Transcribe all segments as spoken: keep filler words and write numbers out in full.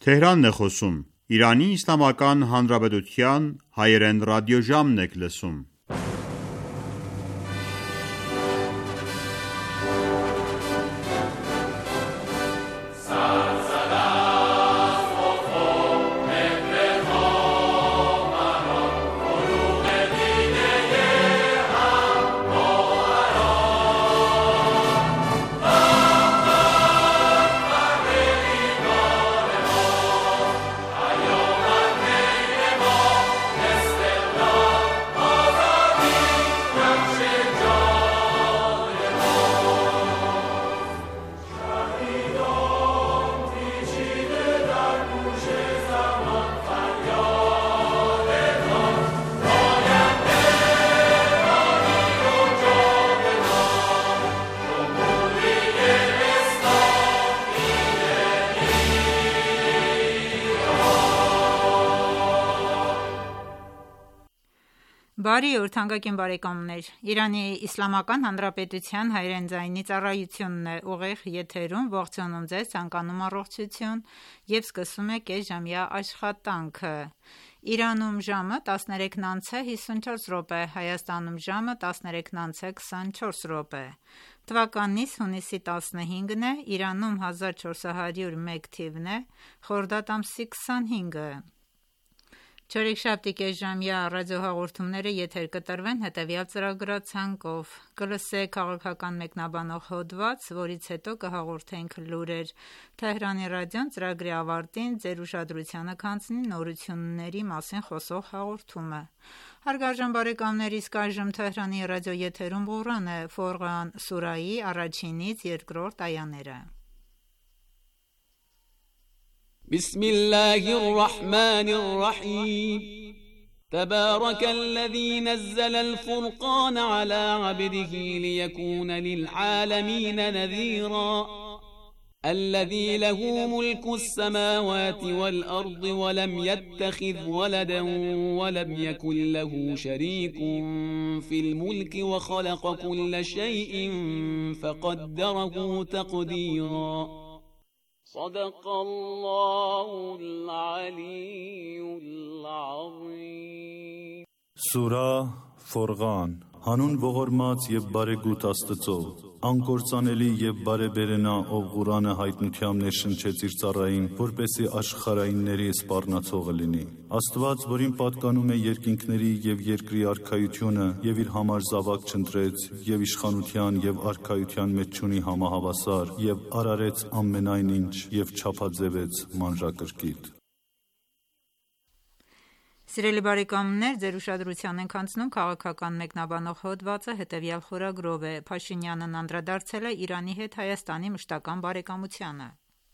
Թեհրանն է խոսում, Իրանի Իսլամական Հանրապետության հայերեն ռադիոժամն եք լսում։ Բարի օր թանկագին բարեկամներ, Իրանի Իսլամական Հանրապետության հայերեն ձայնի ծառայությունն է ուղիղ եթերում, ողջունում ձեզ, ցանկանում առողջություն և սկսում է կեսժամյա աշխատանքը։ Իրանում ժամը տասներեքն անց է հիսունչորս րոպե, Հայաստանում ժամը տասներեքն անց է քսանչորս րոպե։ Թվականից հունիսի տասնհինգն է, Իրանում հազար չորս հարյուր մեկ թիվն է, խորդադ ամսի քսանհինգը։ Չորեքշաբթի կեսժամյա ռադիոհաղորդումները եթեր կտրվեն հետևյալ ծրագրացանկով. Կլսեք քաղաքական մեկնաբանող հոդված, որից հետո կհաղորդենք լուրեր։ Թեհրանի ռադիոն ծրագրի ավարտին ձեր ուշադրությանը կհանձնի նորությունների մասին խոսող հաղորդումը։ Հարգարժան բարեկամներ, իսկ այժմ Թեհրանի ռադիոեթերում Ղուրան է, Ֆորղան սուրայի առաջինից երկրորդ այաները։ بسم الله الرحمن الرحيم تبارك الذي نزل الفرقان على عبده ليكون للعالمين نذيرا الذي له ملك السماوات والأرض ولم يتخذ ولدا ولم يكن له شريك في الملك وخلق كل شيء فقدره تقديرا صدق الله العلي العظيم Սուրա Ֆորղան Հանուն ողորմած և բարեգութ Աստծո, անկործանելի և բարեբերենա, ով Ղուրանը հայտնությամբ ներշնչեց իր ծառային, որպեսզի աշխարհայինների սպառնացողը լինի։ Աստված, որին պատկանում է երկինքների և երկրի արքայությունը, և իր համար զավակ չընտրեց, և իշխանության և արքայության մեջ չունի համահավասար, և արարեց ամենայն ինչ, և չափաձևեց մանրակրկիտ։ Սիրելի բարեկամներ, ձեր ուշադրության ենք հանձնում քաղաքական մեկնաբանող հոդվածը հետևյալ խորագրով է. Փաշինյանն անդրադարձել է Իրանի հետ Հայաստանի մշտական բարեկամությանը։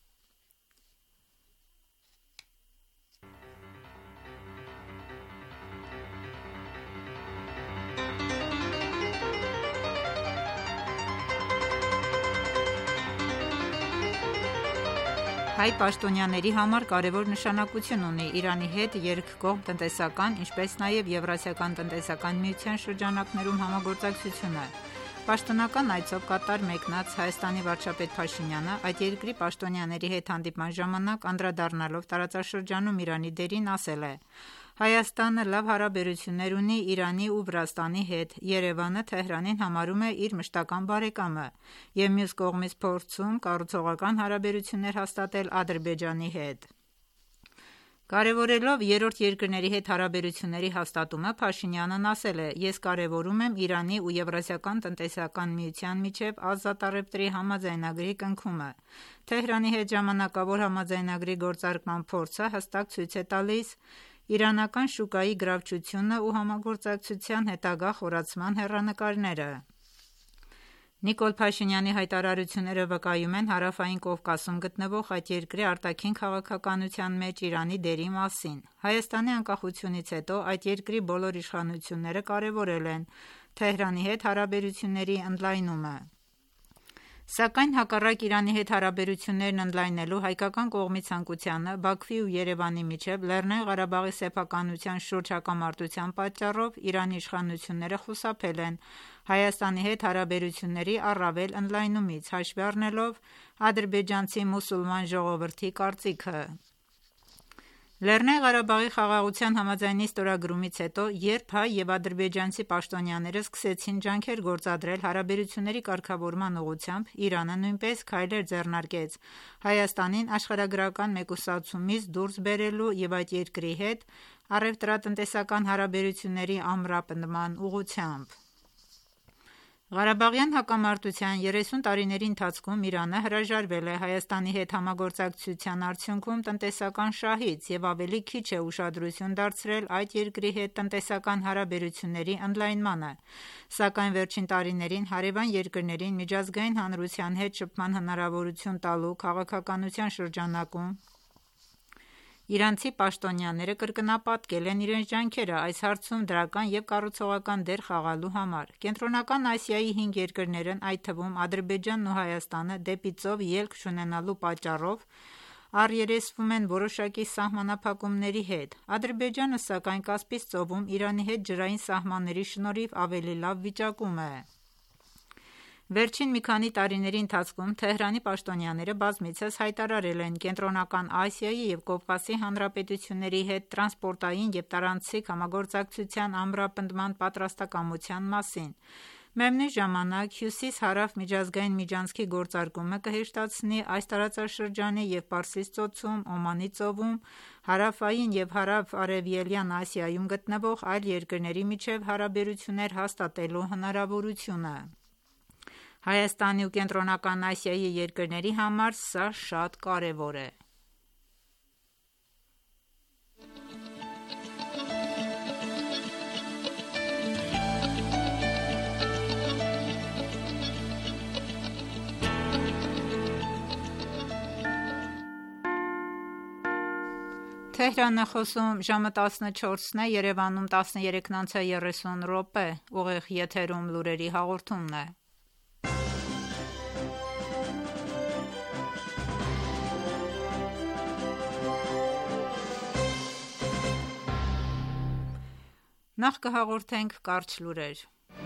Հայ պաշտոնյաների համար կարևոր նշանակություն ունի Իրանի հետ երկկողմ տնտեսական, ինչպես նաև Եվրասիական տնտեսական միության շրջանակներում համագործակցությունը։ Պաշտոնական այցով Կատար մեկնած Հայաստանի վարչապետ Փաշինյանը այդ երկրի պաշտոնյաների հետ հանդիպման ժամանակ անդրադառնալով տարածաշրջանում Իրանի դերին ասել է. Հայաստանը լավ հարաբերություններ ունի Իրանի ու Վրաստանի հետ, Երևանը Թեհրանին համարում է իր մշտական բարեկամը և մյուս կողմից փորձում կառուցողական հարաբերություններ հաստատել Ադրբեջանի հետ։ Կարևորելով երրորդ երկրների հետ հարաբերությունների հաստատումը, Փաշինյանն ասել է. Ես կարևորում եմ Իրանի ու Եվրասիական տնտեսական միության միջև ազատառևտրի համաձայնագրի կնքումը։ Թեհրանի հետ ժամանակավոր համաձայնագրի գործարկման փորձը հստակ ցույց է տալիս իրանական շուկայի գրավչությունը ու համագործակցության հետագա խորացման հեռանկարները։ Նիկոլ Փաշինյանի հայտարարությունները վկայում են Հարավային Կովկասում գտնվող այդ երկրի արտաքին քաղաքականության մեջ Իրանի դերի մասին։ Հայաստանի անկախությունից հետո այդ երկրի բոլոր իշխանությունները կարևորել են Թեհրանի հետ հարաբերությունների ընդլայնումը։ Սակայն հակառակ Իրանի հետ հարաբերություններն ընդլայնելու հայկական կողմի ցանկությանը Բաքվի ու Երևանի միջև Լեռնային Ղարաբաղի սեփականության շուրջ հակամարտության պատճառով Իրանի իշխանությունները խուսափել են Հայաստանի հետ հարաբերությունների առավել ընդլայնումից, հաշվի առնելով ադրբեջանցի մուսուլման ժողովրդի կարծիքը։ Լեռնային Ղարաբաղի խաղաղության համաձայնի ստորագրումից հետո, երբ հայ և ադրբեջանցի պաշտոնյաները սկսեցին ջանքեր գործադրել հարաբերությունների կարգավորման ուղղությամբ, Իրանը նույնպես քայլեր ձեռնարկեց Հայաստանին աշխարհագրական մեկուսացումից դուրս բերելու և այդ երկրի հետ առևտրատնտեսական հարաբերությունների ամրապնդման ուղղությամբ: Ղարաբաղյան հակամարտության երեսուն տարիների ընթացքում Իրանը հրաժարվել է Հայաստանի հետ համագործակցության արդյունքում տնտեսական շահից և ավելի քիչ է ուշադրություն դարձրել այդ երկրի հետ տնտեսական հարաբերությունների ընդլայնմանը, սակայն վերջին տարիներին հարևան երկրներին միջազգային հանրության հետ շփման հնարավորություն տալու քաղաքականության շրջանակում իրանցի պաշտոնյաները կրկնապատկել են իրենց ջանքերը այս հարցում դրական և կառուցողական դեր խաղալու համար: Կենտրոնական Ասիայի հինգ երկրներն, այդ թվում Ադրբեջանն ու Հայաստանը, դեպի ծով ելք չունենալու պատճառով առերեսվում են որոշակի սահմանափակումների հետ: Ադրբեջանը, սակայն, Կասպից ծովում Իրանի հետ ջրային սահմանների շնորհիվ ավելի լավ վիճակում է: Վերջին մի քանի տարիների ընթացքում Թեհրանի պաշտոնյաները բազմիցս հայտարարել են Կենտրոնական Ասիայի և Կովկասի հանրապետությունների հետ տրանսպորտային և տարանցիկ համագործակցության ամրապնդման պատրաստակամության մասին: Միևնույն ժամանակ հյուսիս-հարավ միջազգային միջանցքի գործարկումը կհեշտացնի այս տարածաշրջանի և Պարսից ծոցում, Օմանի ծովում, հարավային և հարավ-արևելյան Ասիայում գտնվող այլ երկրների միջև հարաբերություններ հաստատելու հնարավորությունը: Հայաստանի ու Կենտրոնական Ասիայի երկրների համար սա շատ կարևոր է: Նախ կհաղորդենք կարճ լուրեր: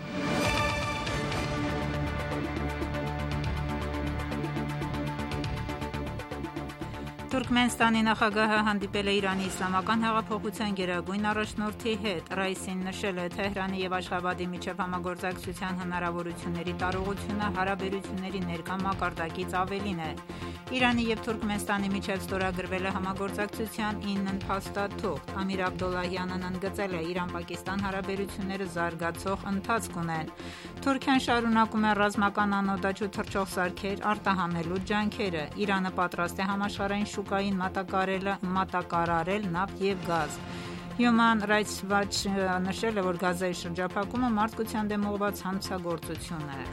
Թուրքմենստանի նախագահը հանդիպել է Իրանի իսլամական հեղափոխության գերագույն առաջնորդի հետ: Ռայիսին նշել է Թեհրանի և Աշխաբադի միջև համագործակցության հնարավորությունների տարողությունը հարաբերությունների ներկա մակարդակից ավելին է: Իրանի և Թուրքմենստանի միջև ստորագրվել է համագործակցության ինն փաստաթուղթ: Ամիր Աբդոլլահյանն ընդգծել է Իրան-Պակիստան հարաբերությունները զարգացող ընթացք ունեն: Թուրքիան շարունակում է ռազմական անօդաչ ու թռչող սարքեր արտահանելու ջանքերը: Իրանը պատրաստ է համաշխարհային շուկային մատակարարել նավթ և գազ: Human Rights Watch-ը նշել է, որ Գազայի շրջափակումը մարդկության դեմ ուղղված հանցագործություն է: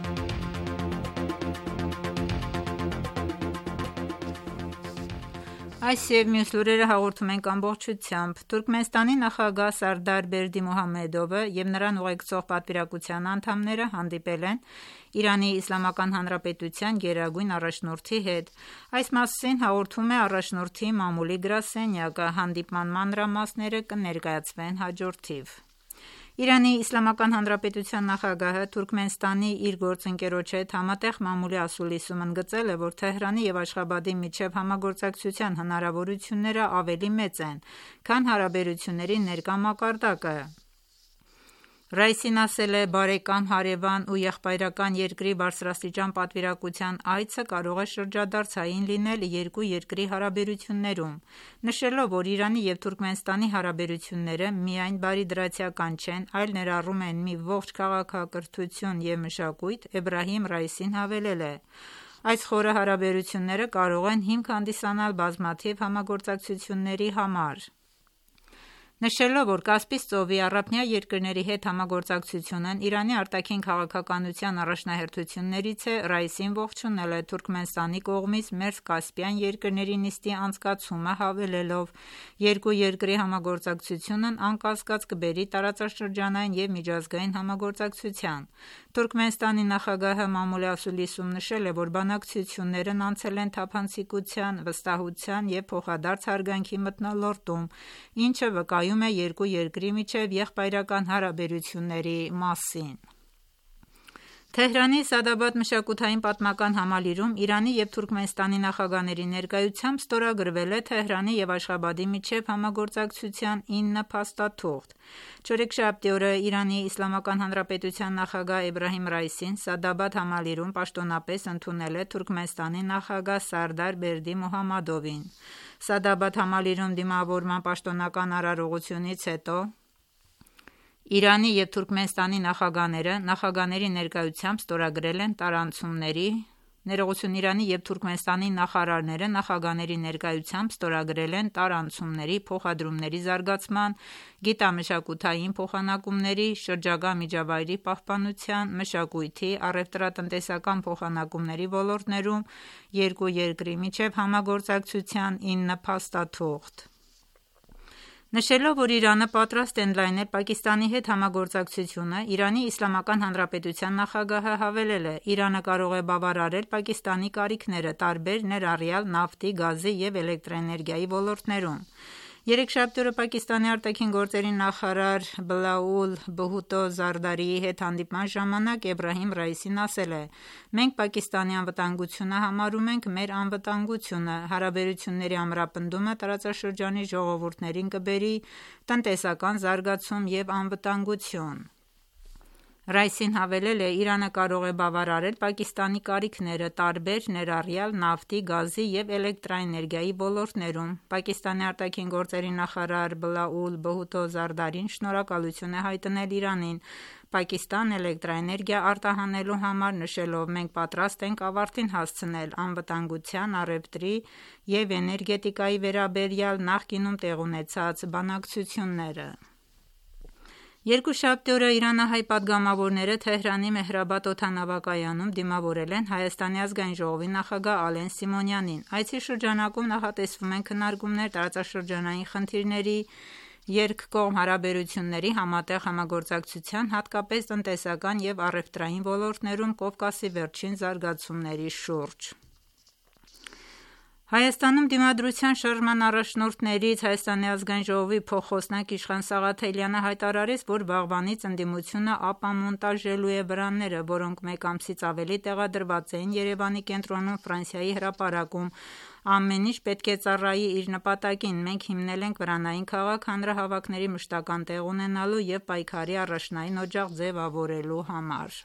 Այս և մյուս լուրերը հաղորդում ենք ամբողջությամբ: Թուրքմենստանի նախագահ Սարդար Բերդիմուհամեդովը և նրան ուղեկցող պատվիրակության անդամները հանդիպել են Իրանի Իսլամական Հանրապետության գերագույն առաջնորդի հետ: Այս մասին հաղորդում է առաջնորդի մամուլի գրասենյակը: Հանդիպման մանրամասները կներկայացվեն հաջորդիվ: Իրանի Իսլամական Հանրապետության նախագահը Թուրքմենստանի իր գործընկերոջ հետ համատեղ մամուլի ասուլիսում ընդգծել է, որ Թեհրանի և Աշխաբադի միջև համագործակցության հնարավորությունները ավելի մեծ են, քան հարաբերությունների ներկա մակարդակը: Ռայիսին ասել է. «Բարեկամ, հարևան ու եղբայրական երկրի բարձրաստիճան պատվիրակության այցը կարող է շրջադարձային լինել երկու երկրի հարաբերություններում», նշելով, որ Իրանի և Թուրքմենստանի հարաբերությունները միայն բարիդրացիական չեն, այլ ներառում են մի ողջ քաղաքակրթություն և մշակույթ: Էբրահիմ Ռայիսին հավելել է. «Այս խորը հարաբերությունները կարող են հիմք հանդիսանալ բազմաթիվ համագործակցությունների համար»: Նշելով, որ Կասպից ծովի առափնյա երկրների հետ համագործակցությունն Իրանի արտաքին քաղաքականության առաջնահերթություններից է, Ռայիսին ողջունել է Թուրքմենստանի կողմից Մերձկասպյան երկրների նիստի անցկացումը, հավելելով. «Երկու երկրի համագործակցությունն անկասկած կբերի տարածաշրջանային և միջազգային համագործակցության»: Թուրքմենստանի նախագահը մամուլի ասուլիսում նշել է, որ բանակցություններն անցել են թափանցիկության, վստահության և փոխադարձ հարգանքի մթնոլորտում, ինչը վկայում է երկու երկրի միջև եղբայրական հարաբերությունների մասին: Թեհրանի Սադաբադ մշակութային պատմական համալիրում Իրանի և Թուրքմենստանի նախագահների ներկայությամբ ստորագրվել է Թեհրանի և Աշխաբադի միջև համագործակցության ինը փաստաթուղթ։ Չորեքշաբթի օրը Իրանի Իսլամական Հանրապետության նախագահ Էբրահիմ Ռայիսին Սադաբադ համալիրում պաշտոնապես ընդունել է Թուրքմենստանի նախագահ Սարդար Բերդի Մոհամմադովին։ Սադաբադ համալիրում դիմավորման պաշտոնական արարողությունից հետո Իրանի և Թուրքմենստանի նախագահները նախագահների ներկայությամբ ստորագրել են տարանցումների Ներողություն Իրանի և Թուրքմենստանի նախարարները նախագահների ներկայությամբ ստորագրել են տարանցումների, փոխադրումների զարգացման, գիտամշակութային փոխանակումների, շրջագա միջավայրի պահպանության, մշակույթի, առևտրատնտեսական փոխանակումների ոլորտներում երկու երկրի միջև համագործակցության ինը փաստաթուղթ։ Նշելով, որ Իրանը պատրաստ է ընդլայնել Պակիստանի հետ համագործակցությունը, Իրանի Իսլամական Հանրապետության նախագահը հավելել է. «Իրանը կարող է բավարարել Պակիստանի կարիքները տարբեր, ներառյալ նավթի, գազի և էլեկտրաէներգիայի ոլորտներում»։ Երեքշաբթի օրը Պակիստանի արտաքին գործերի նախարար Բլաուլ Բհուտո Զարդարիի հետ հանդիպման ժամանակ Էբրահիմ Ռայիսին ասել է. «Մենք Պակիստանի անվտանգությունը համարում ենք մեր անվտանգությունը, հարաբերությունների ամրապնդումը տարածաշրջանի ժողովուրդներին կբերի տնտեսական զարգացում և անվտանգություն»։ Ռայիսին հավելել է. «Իրանը կարող է բավարարել Պակիստանի կարիքները տարբեր, ներառյալ նավթի, գազի և էլեկտրաէներգիայի ոլորտներում»։ Պակիստանի արտաքին գործերի նախարար Բլաուլ Բհուտո Զարդարին շնորհակալություն է հայտնել Իրանին Պակիստան էլեկտրաէներգիա արտահանելու համար, նշելով. «Մենք պատրաստ ենք ավարտին հասցնել անվտանգության, առևտրի և էներգետիկայի վերաբերյալ նախկինում տեղի ունեցած բանակցությունները»։ Երկուշաբթի օրը իրանահայ պատգամավորները Թեհրանի Մեհրաբադ օդանավակայանում դիմավորել են Հայաստանի ազգային ժողովի նախագահ Ալեն Սիմոնյանին։ Այցի շրջանակում նախատեսվում են քննարկումներ տարածաշրջանային խնդիրների, երկկողմ հարաբերությունների, համատեղ համագործակցության, հատկապես տնտեսական և առևտրային ոլորտներում Կովկասի վերջին զարգացումների շուրջ։ Հայաստանում Դիմադրության շարժման առաջնորդներից Հայաստանի ազգային ժողովի փոխխոսնակ Իշխան Սաղաթելյանը հայտարարեց, որ վաղվանից ընդդիմությունը ապամոնտաժելու է վրանները, որոնք մեկ ամսից ավելի տեղադրված էին Երևանի կենտրոնում Ֆրանսիայի հրապարակում։ «Ամեն ինչ պետք է ծառայի իր նպատակին։ Մենք հիմնել ենք վրանային քաղաք հանրահավաքների մշտական տեղ ունենալու և պայքարի առաջնային օջախ ձևավորելու համար»։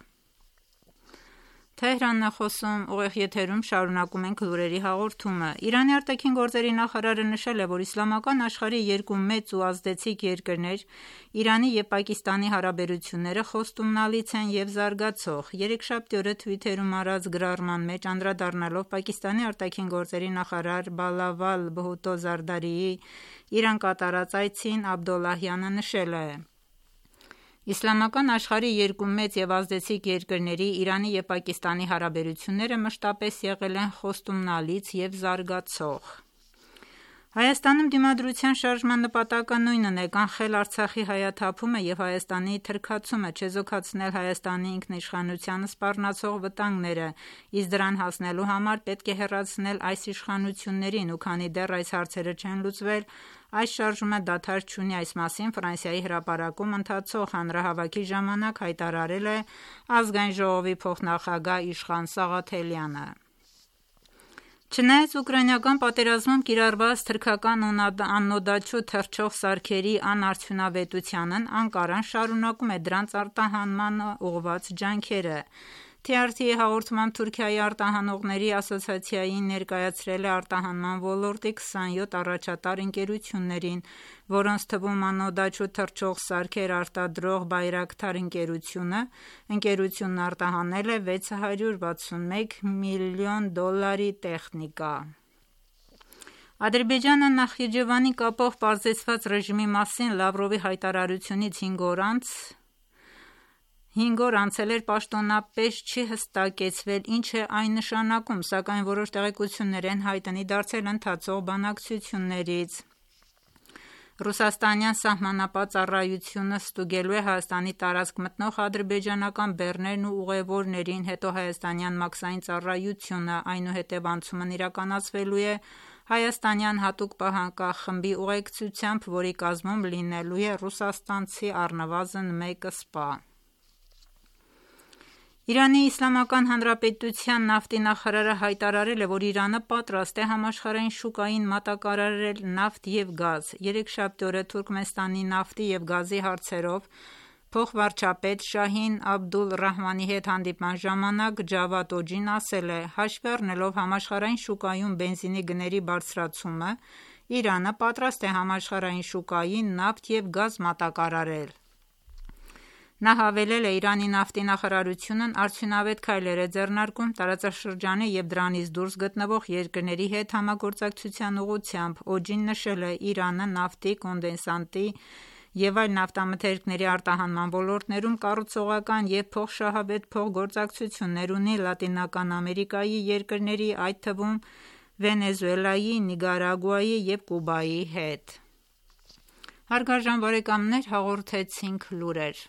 Իրանի արտաքին գործերի նախարարը նշել է, որ իսլամական աշխարհի երկու մեծ ու ազդեցիկ երկրներ՝ Իրանի և Պակիստանի հարաբերությունները խոստումնալից են և զարգացող։ Երեքշաբթի օրը Twitter-ում արած գրառման մեջ անդրադառնալով Պակիստանի արտաքին գործերի նախարար Բիլավալ Բհուտո Զարդարիի Իրան կատարած այցին Աբդոլլահյանը նշել է. «Իսլամական աշխարհի երկու մեծ և ազդեցիկ երկրների՝ Իրանի և Պակիստանի հարաբերությունները մշտապես եղել են խոստումնալից և զարգացող»։ Հայաստանում Դիմադրության շարժման նպատակը նույնն է՝ կանխել Արցախի հայաթափումը և Հայաստանի թրքացումը, չեզոքացնել Հայաստանի ինքնիշխանությանը սպառնացող վտանգները, իսկ դրան հասնելու համար պետք է հեռացնել այս իշխանություններին, ու քանի դեռ այս հարցերը չեն լուծվել, այս շարժումը դադար չունի։ Այս մասին Ֆրանսիայի հրապարակում ընթացող հանրահավաքի ժամանակ հայտարարել է Ազգային ժողովի փոխնախագահ Իշխան Սաղաթելյանը։ Չնայած ուկրաինական պատերազմում կիրառված թրքական ու աննոդաչու թռչող սարքերի անարդյունավետությանն Անկարան շարունակում է դրանց արտահանման ուղղված ջանքերը։ T R T-ի հաղորդմամբ Թուրքիայի արտահանողների ասոցիացիային ներկայացրել է արտահանման ոլորտի քսանյոթ առաջատար ընկերություններին, որոնց թվում աննոդաչու թռչող սարքեր արտադրող Բայրակթար ընկերությունը։ Ընկերությունն արտահանել է վեց հարյուր վաթսունմեկ միլիոն դոլարի տեխնիկա։ Ադրբեջանը Նախիջևանի կապող պարզեցված ռեժիմի մասին Լավրովի հայտարարությունից հինգ օր անցել էր պաշտոնապես չի հստակեցվել ինչ է այն նշանակում, սակայն որոշ տեղեկություններ են հայտնի դարձել ընթացող բանակցություններից։ Ռուսաստանյան սահմանապատ ծառայությունը ստուգելու է Հայաստանի տարածք մտնող ադրբեջանական բեռներն ու ուղևորներին, հետո հայաստանյան մաքսային ծառայությունը, այնուհետև անցումն իրականացվելու է հայաստանյան հատուկ պահակախմբի ուղեկցությամբ, որի կազմում լինելու է ռուսաստանցի առնվազն մեկ սպա։ Իրանի Իսլամական Հանրապետության նավթի նախարարը հայտարարել է, որ Իրանը պատրաստ է համաշխարհային շուկային մատակարարել նավթ և գազ։ Երեքշաբթի օրը Թուրքմենստանի նավթի և գազի հարցերով փոխվարչապետ Շահին Աբդուլ Ռահմանի հետ հանդիպման ժամանակ Ջավադ Օջին ասել է. «Հաշվի առնելով համաշխարհային շուկայում բենզինի գների բարձրացումը, Իրանը պատրաստ է համաշխարհային շուկային նավթ և գազ մատակարարել»։ Նա հավելել է. «Իրանի նավթի նախարարությունն արդյունավետ քայլեր է ձեռնարկում տարածաշրջանի և դրանից դուրս գտնվող երկրների հետ համագործակցության ուղղությամբ»։ Օջին նշել է. «Իրանը նավթի, կոնդենսատի և այլ նավթամթերքների արտահանման ոլորտներում կառուցողական և փոխշահավետ փոխգործակցություններ ունի Լատինական Ամերիկայի երկրների, այդ թվում Վենեսուելայի, Նիկարագուայի և Կուբայի հետ»։ Հարգարժան բարեկամներ, հաղորդեցինք լուրեր։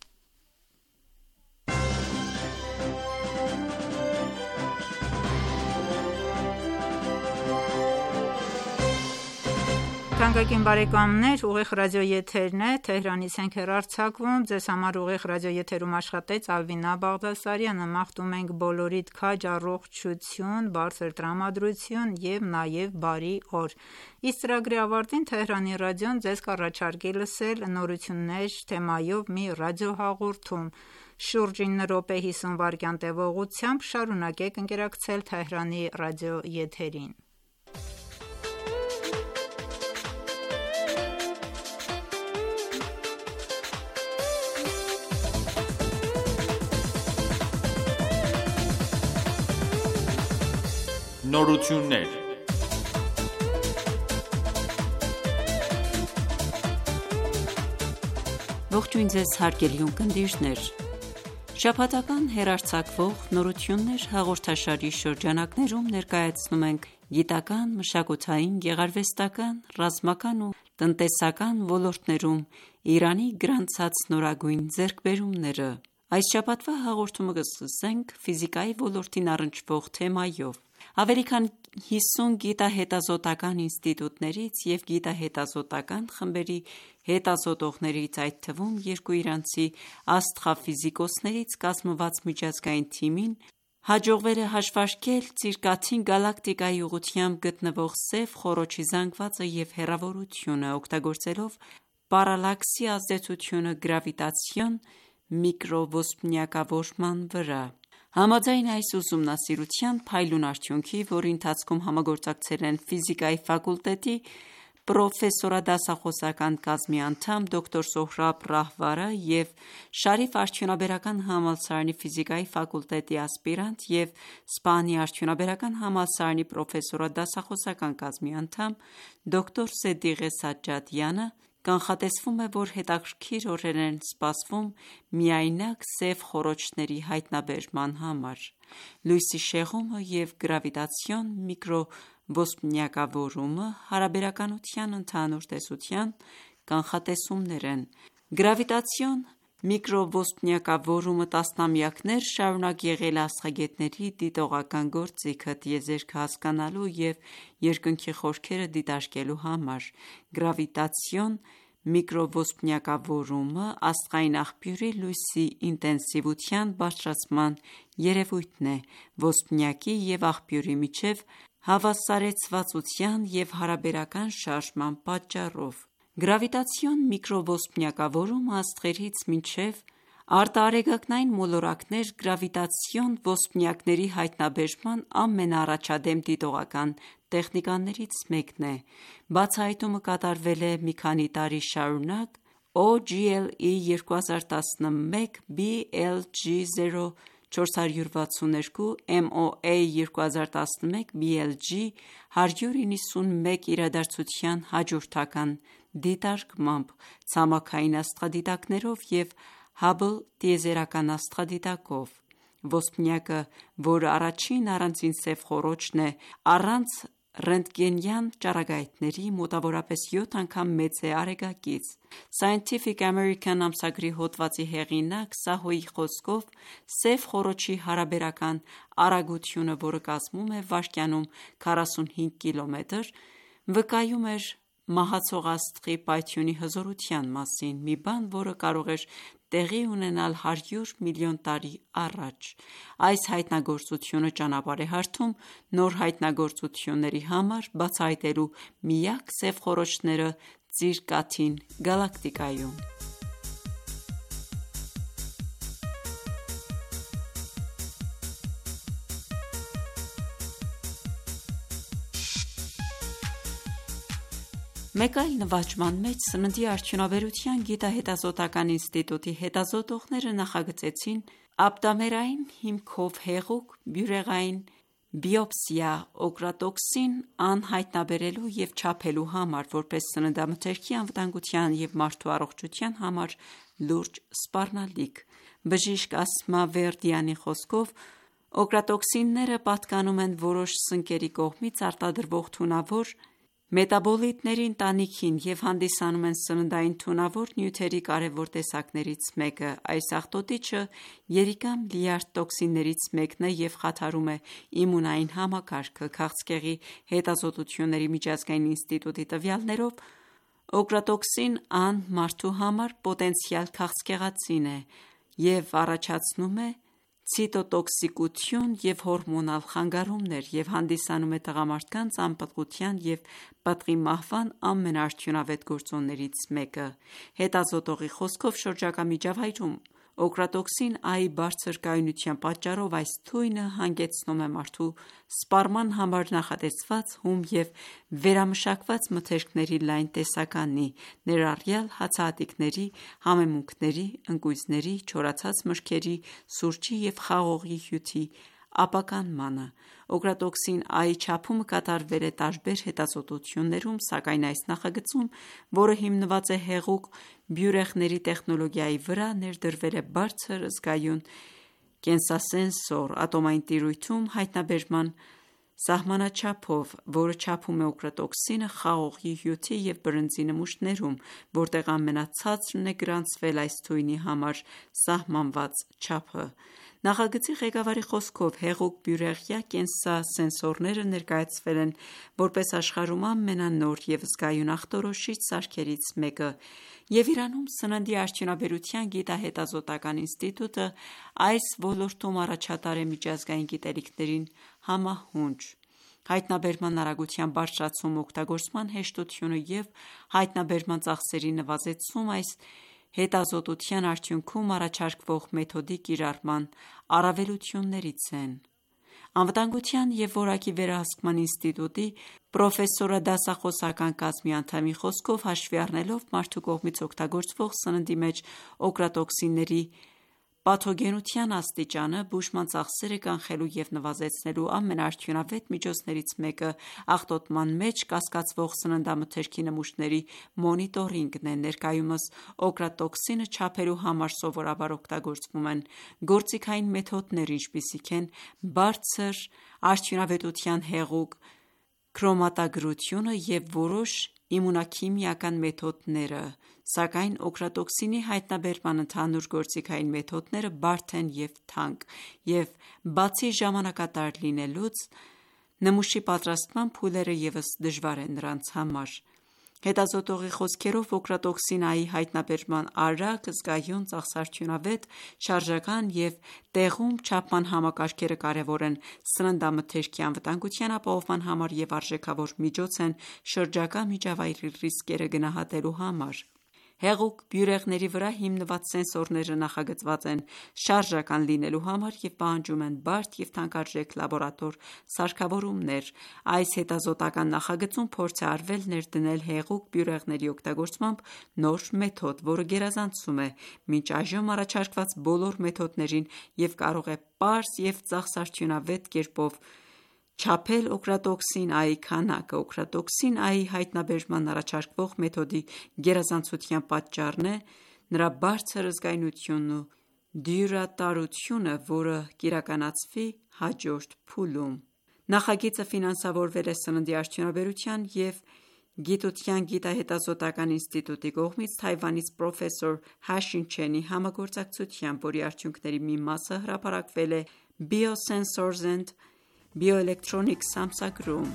Թանկագին բարեկամներ, ուղիղ ռադիոեթերն է, Թեհրանից ենք հեռարձակվում, ձեզ համար ուղիղ ռադիոեթերում աշխատեց Ալվինա Բաղդասարյանը, մաղթում ենք բոլորիդ քաջ առողջություն, բարձր տրամադրություն և նաև բարի օր։ Իսկ ծրագրի ավարտին Թեհրանի ռադիոն ձեզ կառաջարկի լսել նորություններ թեմայով մի ռադիոհաղորդում։ Շուրջ ինը րոպե հիսուն վայրկյան տևողությամբ շարունակեք ընկերակցել Թեհրանի ռադիոեթերին։ Նորություններ։ Ողջույն ձեզ հարգելի ունկնդիրներ։ Շաբաթական հեռարձակվող «Նորություններ» հաղորդաշարի շրջանակներում ներկայացնում ենք գիտական, մշակութային, գեղարվեստական, ռազմական ու տնտեսական ոլորտներում Իրանի գրանցած նորագույն ձեռքբերումները։ Այս շաբաթվա հաղորդումը կսկսենք ֆիզիկայի ոլորտին առնչվող թեմայով։ Ավելի քան հիսուն գիտահետազոտական ինստիտուտներից և գիտահետազոտական խմբերի հետազոտողներից, այդ թվում երկու իրանցի աստղաֆիզիկոսներից կազմված միջազգային թիմին հաջողվել է հաշվարկել Ծիրկաթին գալակտիկայի ուղղությամբ գտնվող սև խոռոչի զանգվածը և հեռավորությունը՝ օգտագործելով պարալաքսի ազդեցությունը գրավիտացիոն միկրոոսմնյակավորման վրա։ Համաձայն այս ուսումնասիրության փայլուն արդյունքի, որի ընթացքում համագործակցել են ֆիզիկայի ֆակուլտետի պրոֆեսորադասախոսական կազմի անդամ դոկտոր Սոհրաբ Ռահվարը և Շարիֆ արդյունաբերական համալսարանի ֆիզիկայի ֆակուլտետի ասպիրանտ և Սպահանի արդյունաբերական համալսարանի պրոֆեսորադասախոսական կազմի անդամ դոկտոր Սեդիղե Սաջադյանը, կանխատեսվում է, որ հետաքրքիր օրեր են սպասվում միայնակ սև խոռոչների հայտնաբերման համար։ Լույսի շեղումը և գրավիտացիոն միկրոոսմնյակավորումը հարաբերականության ընդհանուր տեսության կանխատեսումներ են։ Գրավիտացիոն միկրոոսմնյակավորումը տասնամյակներ շարունակ եղել է աստղագետների դիտողական գործիքը՝ տիեզերքը հասկանալու և երկնքի խորքերը դիտարկելու համար։ Գրավիտացիոն միկրոոսմնյակավորումը աստղային աղբյուրի լույսի ինտենսիվության բարձրացման երևույթն է՝ ոսպնյակի և աղբյուրի միջև հավասարեցվածության և հարաբերական շարժման պատճառով։ Գրավիտացիոն միկրոոսմնյակավորումը աստղերից մինչև արտաարեգակնային մոլորակներ գրավիտացիոն ոսպնյակների հայտնաբերման ամենաառաջադեմ դիտողական տեխնիկաներից մեկն է։ Բացահայտումը կատարվել է մի քանի տարի շարունակ օ ջի էլ ի երկու հազար տասնմեկ, բի էլ ջի զիրո չորս վաթսուն երկու, էմ օ էյ երկու հազար տասնմեկ, բի էլ ջի հարյուր իննսունմեկ իրադարձության հաջորդական դիտարկմամբ, ցամաքային աստղադիտակներով և Հաբլ տիեզերական աստղադիտակով։ Ոսպնյակը, որը առաջին առանձին սև խոռոչն է առանց ռենտգենյան ճառագայթների, մոտավորապես յոթ անգամ մեծ է Արեգակից։ Scientific American ամսագրի հոդվածի հեղինակ Սահոյի խոսքով, սև խոռոչի հարաբերական արագությունը, որը կազմում է վայրկյանում քառասունհինգ կիլոմետր, վկայում էր մահացող աստղի պայթյունի հզորության մասին, մի բան, որը կարող էր տեղի ունենալ հարյուր միլիոն տարի առաջ։ Այս հայտնագործությունը ճանապարհ է հարթում նոր հայտնագործությունների համար բացահայտելու միակ սև խոռոչները Ծիրկաթին գալակտիկայում։ Մեկ այլ նվաճման մեջ սննդի արդյունաբերության գիտահետազոտական ինստիտուտի հետազոտողները նախագծեցին ապտամերային հիմքով հեղուկ բյուրեղային բիոպսիա օգրատոքսին անհայտնաբերելու և չափելու համար, որպես սննդամթերքի անվտանգության և մարդու առողջության համար լուրջ սպառնալիք։ Բժիշկ Ասմա Վերդյանի խոսքով, օգրատոքսինները պատկանում են որոշ սնկերի կողմից արտադրվող թունավոր մետաբոլիտների ընտանիքին և հանդիսանում են սննդային թունավոր նյութերի կարևոր տեսակներից մեկը։ Այս աղտոտիչը երիկամ լիարդ տոքսիններից մեկն է և խաթարում է իմունային համակարգը։ Քաղցկեղի հետազոտությունների միջազգային ինստիտուտի տվյալներով, օգրատոքսին Ան մարդու համար պոտենցիալ քաղցկեղածին է և առաջացնում է ցիտոտոքսիկություն և հորմոնալ խանգարումներ և հանդիսանում է տղամարդկանց անպտղության և պտղի մահվան ամենաարդյունավետ գործոններից մեկը։ Հետազոտողի խոսքով, շրջակա միջավայրում օգրատոքսին Այի բարձր կայունության պատճառով այս թույնը հանգեցնում է մարդու սպառման համար նախատեսված հում և վերամշակված մթերքների լայն տեսականի, ներառյալ հացահատիկների, համեմունքների, ընկույզների, չորացած մրգերի, սուրճի և խաղողի հյութի ապականմանը։ Օգրատոքսին Այի չափումը կատարվել է տարբեր հետազոտություններում, սակայն այս նախագծում, որը հիմնված է հեղուկ բյուրեղների տեխնոլոգիայի վրա, ներդրվել է բարձր զգայուն կենսասենսոր ատոմային տիրույթում հայտնաբերման սահմանաչափով, որը չափում է օգրատոքսինը խաղողի հյութի և բրնձի նմուշներում, որտեղ ամենացածրն է գրանցվել այս թույնի համար սահմանված չափը։ Նախագծի ղեկավարի խոսքով, հեղուկ բյուրեղյա կենսասենսորները ներկայացվել են որպես աշխարհում ամենանոր և զգայուն աղտոտիչ սարքերից մեկը, և Իրանում Սննդի արդյունաբերության գիտահետազոտական ինստիտուտը այս ոլորտում առաջատար է միջազգային գիտելիքներին համահունչ։ Հայտնաբերման արագության բարձրացում, օգտագործման հեշտությունը և հայտնաբերման ծախսերի նվազեցումը այս հետազոտության արդյունքում առաջարկվող մեթոդի կիրառման առավելություններից են։ Անվտանգության և որակի վերահսկման ինստիտուտի պրոֆեսորադասախոսական կազմի անդամի խոսքով, հաշվի առնելով մարդու կողմից օգտագործվող սննդի մեջ օգրատոքսինների պաթոգենության աստիճանը, բուժման ծախսերը կանխելու և նվազեցնելու ամենաարդյունավետ միջոցներից մեկը աղտոտման մեջ կասկածվող սննդամթերքի նմուշների մոնիտորինգն է։ Ներկայումս օգրատոքսինը չափելու համար սովորաբար օգտագործվում են գործիքային մեթոդներ, ինչպիսիք են բարձր արդյունավետության հեղուկ քրոմատագրությունը և որոշ իմունաքիմիական մեթոդները, սակայն օգրատոքսինի հայտնաբերման ընդհանուր գործիքային մեթոդները բարդ են և թանկ, և բացի ժամանակատար լինելուց, նմուշի պատրաստման փուլերը ևս դժվար են նրանց համար։ Հետազոտողի խոսքերով, օգրատոքսին Այի հայտնաբերման արագ, զգայուն, ծախսարդյունավետ, շարժական և տեղում չափման համակարգերը կարևոր են սննդամթերքի անվտանգության ապահովման համար և արժեքավոր միջոց են շրջակա միջավայրի ռիսկերը գնահատելու համար։ Հեղուկ բյուրեղների վրա հիմնված սենսորները նախագծված են շարժական լինելու համար և պահանջում են բարդ և թանկարժեք լաբորատոր սարքավորումներ։ Այս հետազոտական նախագծում փորձ է արվել ներդնել հեղուկ բյուրեղների օգտագործմամբ նոր մեթոդ, որը գերազանցում է մինչ այժմ առաջարկված բոլոր մեթոդներին և կարող է պարզ և ծախսարդյունավետ կերպով չափել օգրատոքսին Այի քանակը։ Օգրատոքսին Այի հայտնաբերման առաջարկվող մեթոդի գերազանցության պատճառն է նրա բարձր զգայունությունն ու դյուրատարությունը, որը կիրականացվի հաջորդ փուլում։ Նախագիծը ֆինանսավորվել է Սննդի արդյունաբերության և գիտության գիտահետազոտական ինստիտուտի կողմից Թայվանից պրոֆեսոր Հաշին Չենի համագործակցությամբ, որի արդյունքների մի մասը հրապարակվել է Biosensors and Bioelectronics ամսագրում։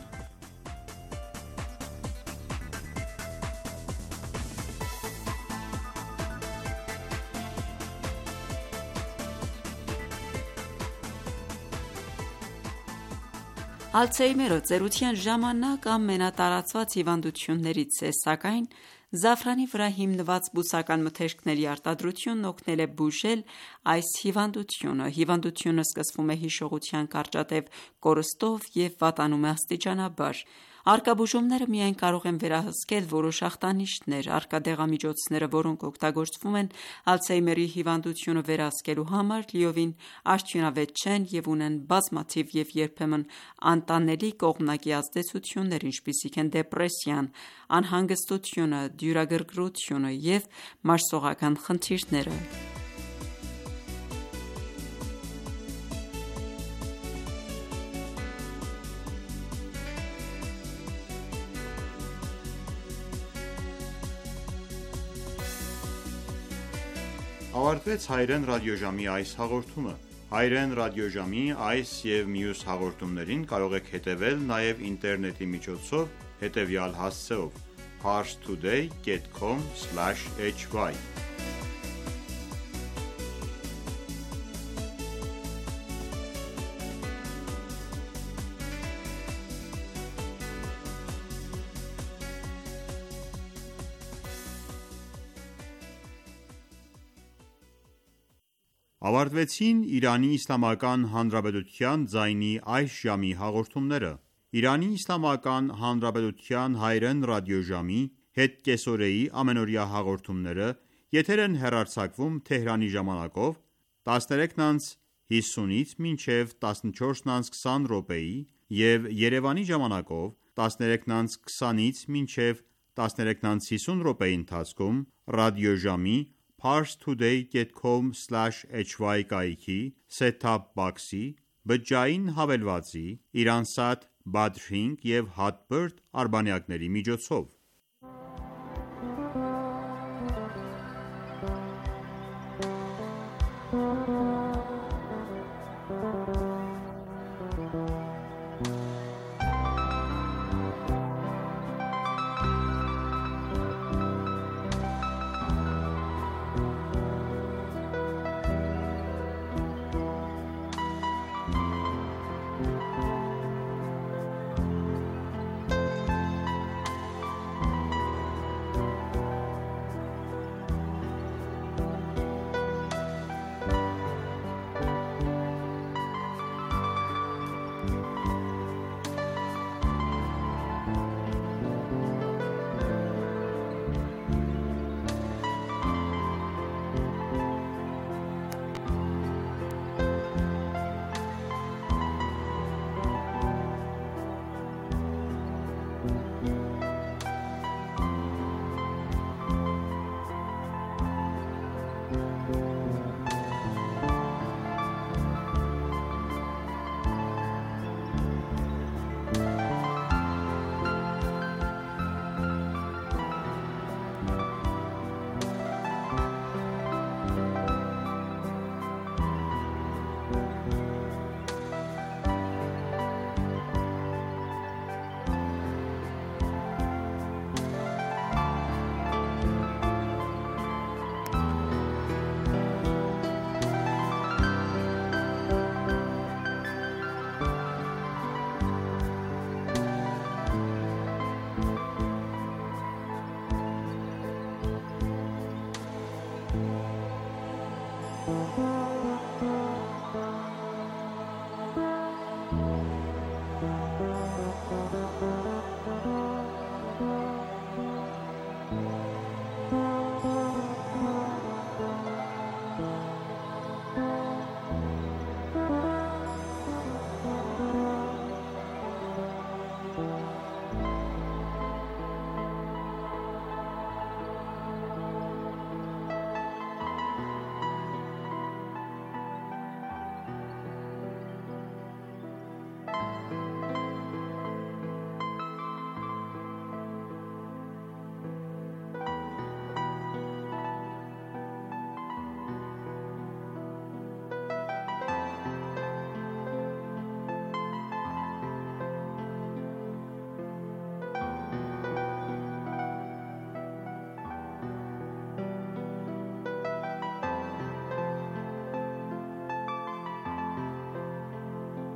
Ալցհեյմերը ծերության ժամանակ ամենատարածված հիվանդություններից է, սակայն զաֆրանի վրա հիմնված բուսական մթերքների արտադրությունն օգնել է բուժել այս հիվանդությունը։ Հիվանդությունը սկսվում է հիշողության կարճատև կորստով և վատանում է աստիճանաբար։ Առկա բուժումները միայն կարող են վերահսկել որոշ ախտանիշներ։ Առկա դեղամիջոցները, որոնք օգտագործվում են Ալցհեյմերի հիվանդությունը վերահսկելու համար, լիովին արդյունավետ չեն և ունեն բազմաթիվ և երբեմն անտանելի կողմնակի ազդեցություններ, ինչպիսիք են դեպրեսիան, անհանգստությունը, դյուրագրգռությունը և մարսողական խնդիրները։ Ավարտվեց հայերեն ռադիոժամի այս հաղորդումը։ Հայերեն ռադիոժամի այս և մյուս հաղորդումներին կարող եք հետևել նաև ինտերնետի միջոցով հետևյալ հասցեով՝ parstoday dot com slash h y Ավարտվեցին Իրանի Իսլամական Հանրապետության ձայնի այս ժամի հաղորդումները։ Իրանի Իսլամական Հանրապետության հայերեն ռադիոժամի հետկեսօրեի ամենօրյա հաղորդումները եթեր են հեռարձակվում Թեհրանի ժամանակով տասներեքն անց հիսունից մինչև տասնչորսն անց քսան րոպեի և Երևանի ժամանակով տասներեքն անց քսանից մինչև տասներեքն անց հիսուն րոպեի ընթացքում ռադիոժամի parstoday dot com slash h y կայքի set-top box-ի, բջջային հավելվածի, Iransat Badrink և Hotbird արբանյակների միջոցով։